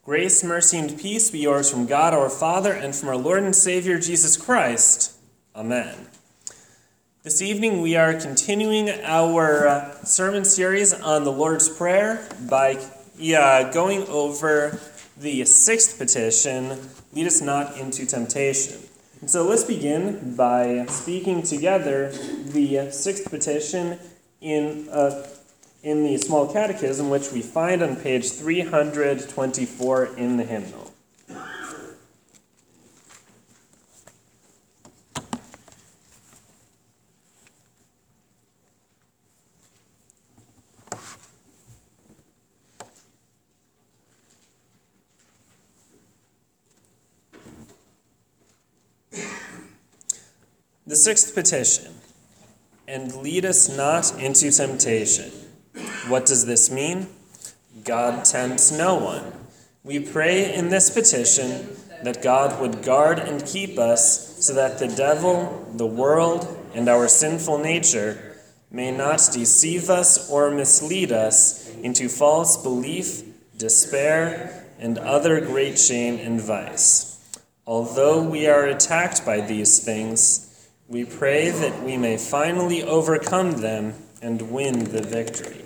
Grace, mercy, and peace be yours from God our Father and from our Lord and Savior Jesus Christ. Amen. This evening we are continuing our sermon series on the Lord's Prayer by going over the sixth petition, lead us not into temptation. And so let's begin by speaking together the sixth petition in the Small Catechism, which we find on page 324 in the hymnal. The sixth petition, and lead us not into temptation. What does this mean? God tempts no one. We pray in this petition that God would guard and keep us so that the devil, the world, and our sinful nature may not deceive us or mislead us into false belief, despair, and other great shame and vice. Although we are attacked by these things, we pray that we may finally overcome them and win the victory.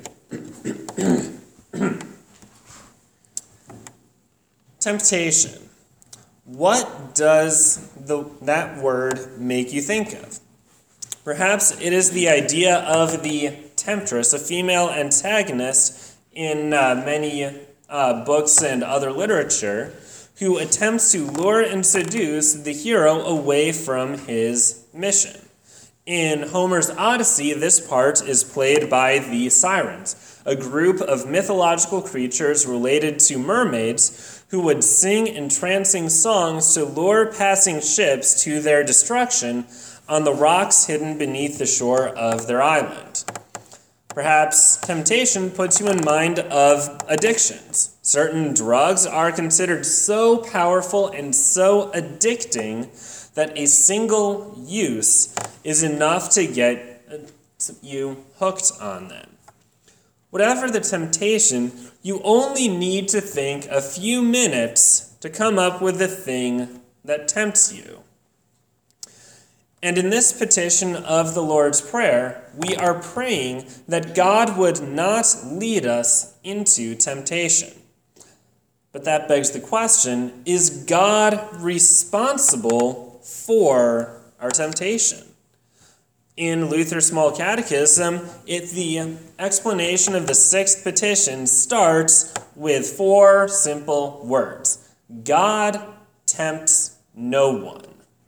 Temptation. What does that word make you think of? Perhaps it is the idea of the temptress, a female antagonist in many books and other literature, who attempts to lure and seduce the hero away from his mission. In Homer's Odyssey, this part is played by the Sirens, a group of mythological creatures related to mermaids who would sing entrancing songs to lure passing ships to their destruction on the rocks hidden beneath the shore of their island. Perhaps temptation puts you in mind of addictions. Certain drugs are considered so powerful and so addicting that a single use is enough to get you hooked on them. Whatever the temptation, you only need to think a few minutes to come up with the thing that tempts you. And in this petition of the Lord's Prayer, we are praying that God would not lead us into temptation. But that begs the question, is God responsible for our temptation? In Luther's Small Catechism, the explanation of the sixth petition starts with four simple words. God tempts no one.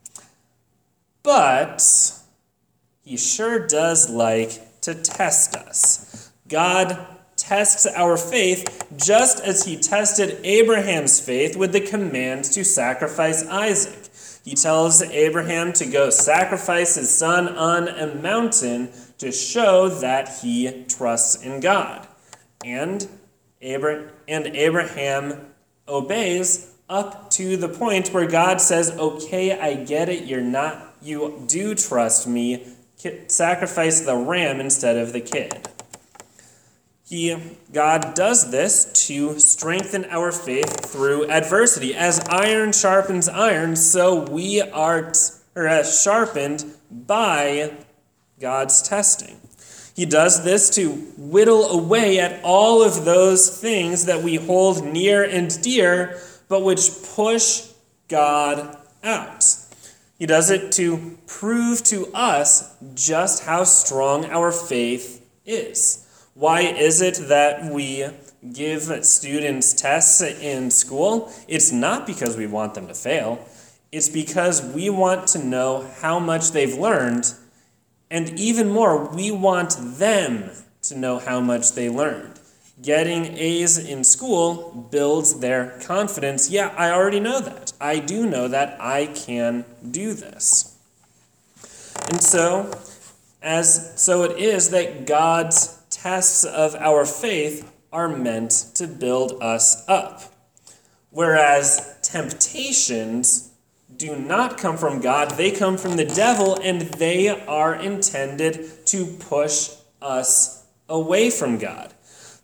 But he sure does like to test us. God tests our faith just as he tested Abraham's faith with the command to sacrifice Isaac. He tells Abraham to go sacrifice his son on a mountain to show that he trusts in God. And Abraham obeys up to the point where God says, okay, I get it, you do trust me, sacrifice the ram instead of the kid. God does this to strengthen our faith through adversity. As iron sharpens iron, so we are sharpened by God's testing. He does this to whittle away at all of those things that we hold near and dear, but which push God out. He does it to prove to us just how strong our faith is. Why is it that we give students tests in school? It's not because we want them to fail. It's because we want to know how much they've learned, and even more, we want them to know how much they learned. Getting A's in school builds their confidence. Yeah, I already know that. I do know that I can do this. And so it is that God's tests of our faith are meant to build us up. Whereas temptations do not come from God, they come from the devil, and they are intended to push us away from God.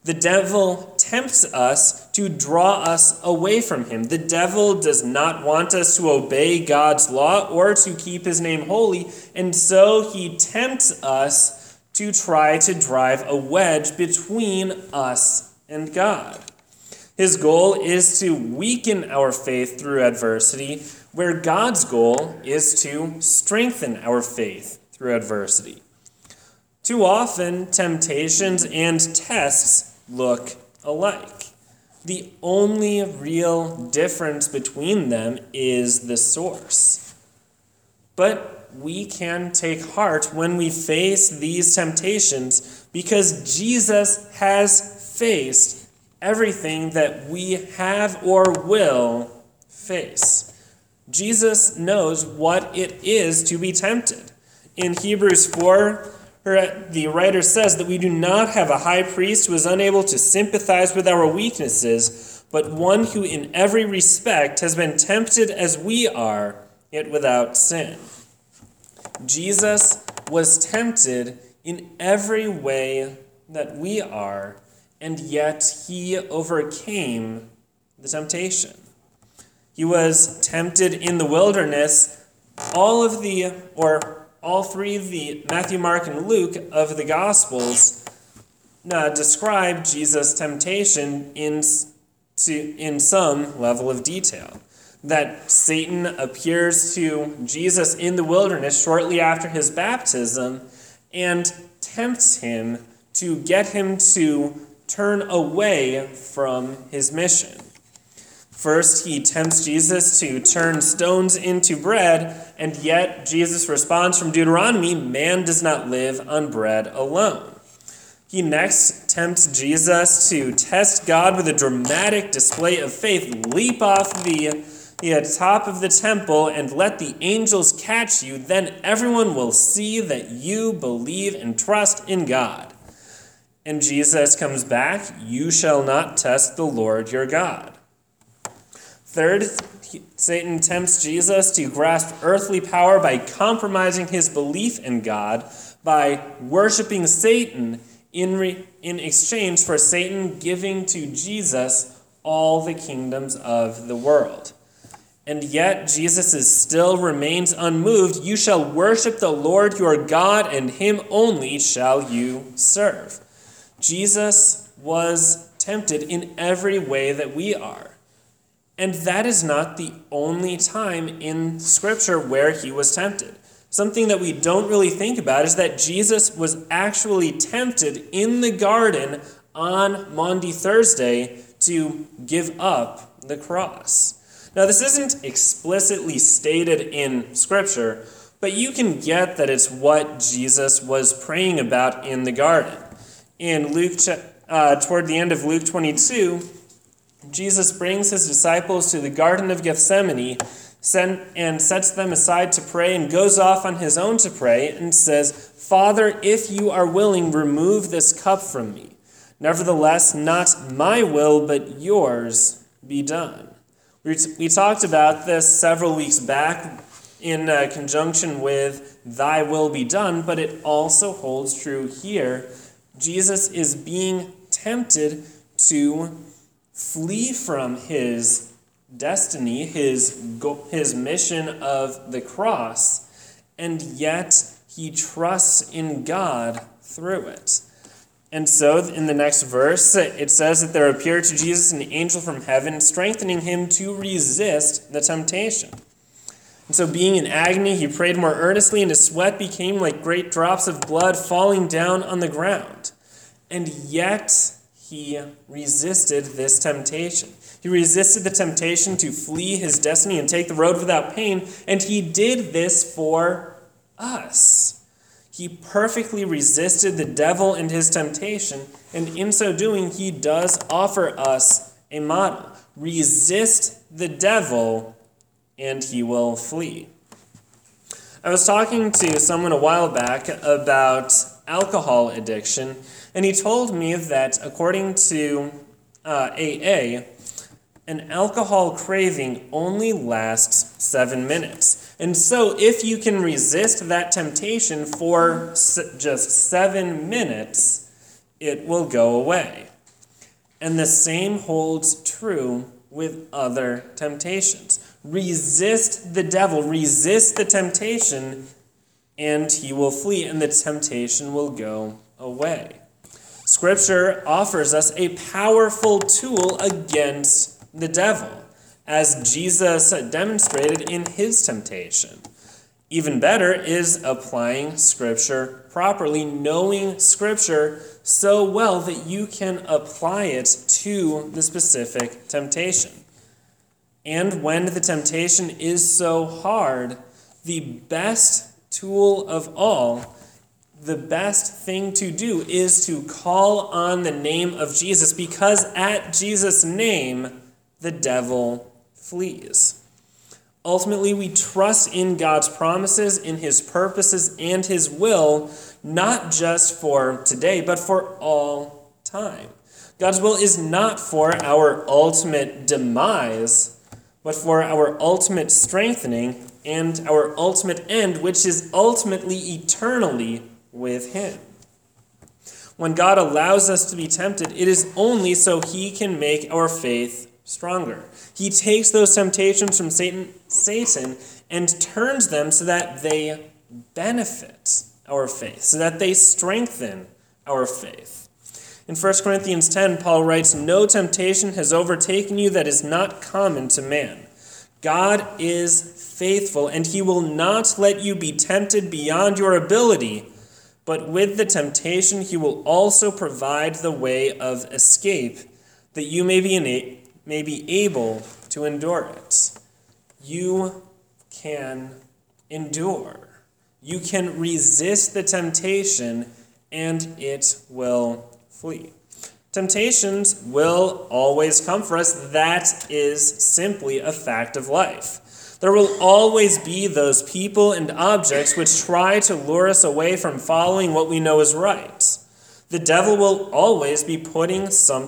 The devil tempts us to draw us away from him. The devil does not want us to obey God's law or to keep his name holy, and so he tempts us to try to drive a wedge between us and God. His goal is to weaken our faith through adversity, where God's goal is to strengthen our faith through adversity. Too often, temptations and tests look alike. The only real difference between them is the source. But we can take heart when we face these temptations because Jesus has faced everything that we have or will face. Jesus knows what it is to be tempted. In Hebrews 4, the writer says that we do not have a high priest who is unable to sympathize with our weaknesses, but one who in every respect has been tempted as we are, yet without sin. Jesus was tempted in every way that we are, and yet he overcame the temptation. He was tempted in the wilderness. All three of the Matthew, Mark, and Luke of the Gospels describe Jesus' temptation in some level of detail. That Satan appears to Jesus in the wilderness shortly after his baptism and tempts him to get him to turn away from his mission. First, he tempts Jesus to turn stones into bread, and yet Jesus responds from Deuteronomy, man does not live on bread alone. He next tempts Jesus to test God with a dramatic display of faith, leap off the top of the temple and let the angels catch you, then everyone will see that you believe and trust in God. And Jesus comes back, you shall not test the Lord your God. Third, Satan tempts Jesus to grasp earthly power by compromising his belief in God, by worshiping Satan in exchange for Satan giving to Jesus all the kingdoms of the world. And yet Jesus still remains unmoved. You shall worship the Lord your God, and him only shall you serve. Jesus was tempted in every way that we are. And that is not the only time in Scripture where he was tempted. Something that we don't really think about is that Jesus was actually tempted in the garden on Maundy Thursday to give up the cross. Now, this isn't explicitly stated in Scripture, but you can get that it's what Jesus was praying about in the garden. In Luke, toward the end of Luke 22, Jesus brings his disciples to the Garden of Gethsemane and sets them aside to pray and goes off on his own to pray and says, Father, if you are willing, remove this cup from me. Nevertheless, not my will, but yours be done. We talked about this several weeks back in conjunction with thy will be done, but it also holds true here. Jesus is being tempted to flee from his destiny, his mission of the cross, and yet he trusts in God through it. And so in the next verse, it says that there appeared to Jesus an angel from heaven, strengthening him to resist the temptation. And so being in agony, he prayed more earnestly, and his sweat became like great drops of blood falling down on the ground. And yet he resisted this temptation. He resisted the temptation to flee his destiny and take the road without pain, and he did this for us. He perfectly resisted the devil and his temptation, and in so doing, he does offer us a model. Resist the devil, and he will flee. I was talking to someone a while back about alcohol addiction, and he told me that according to AA, an alcohol craving only lasts 7 minutes. And so if you can resist that temptation for just 7 minutes, it will go away. And the same holds true with other temptations. Resist the devil, resist the temptation, and he will flee, and the temptation will go away. Scripture offers us a powerful tool against the devil, as Jesus demonstrated in his temptation. Even better is applying Scripture properly, knowing Scripture so well that you can apply it to the specific temptation. And when the temptation is so hard, the best tool of all, the best thing to do is to call on the name of Jesus, because at Jesus' name, the devil flees. Ultimately, we trust in God's promises, in his purposes, and his will, not just for today, but for all time. God's will is not for our ultimate demise, but for our ultimate strengthening and our ultimate end, which is ultimately eternally with him. When God allows us to be tempted, it is only so he can make our faith stronger. He takes those temptations from Satan and turns them so that they benefit our faith, so that they strengthen our faith. In 1 Corinthians 10, Paul writes, "No temptation has overtaken you that is not common to man. God is faithful, and he will not let you be tempted beyond your ability, but with the temptation he will also provide the way of escape, that you may be able to endure it." You can endure. You can resist the temptation, and it will flee. Temptations will always come for us. That is simply a fact of life. There will always be those people and objects which try to lure us away from following what we know is right. The devil will always be putting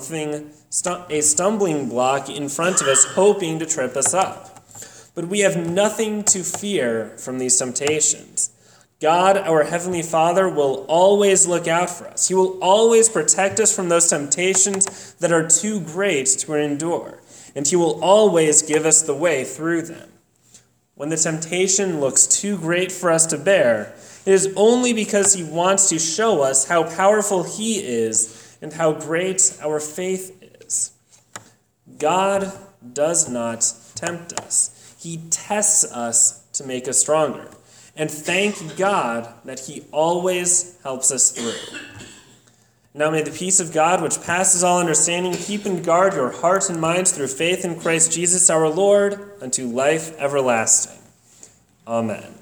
a stumbling block in front of us, hoping to trip us up. But we have nothing to fear from these temptations. God, our Heavenly Father, will always look out for us. He will always protect us from those temptations that are too great to endure, and he will always give us the way through them. When the temptation looks too great for us to bear, it is only because he wants to show us how powerful he is and how great our faith is. God does not tempt us. He tests us to make us stronger. And thank God that he always helps us through. Now may the peace of God, which passes all understanding, keep and guard your hearts and minds through faith in Christ Jesus our Lord, unto life everlasting. Amen.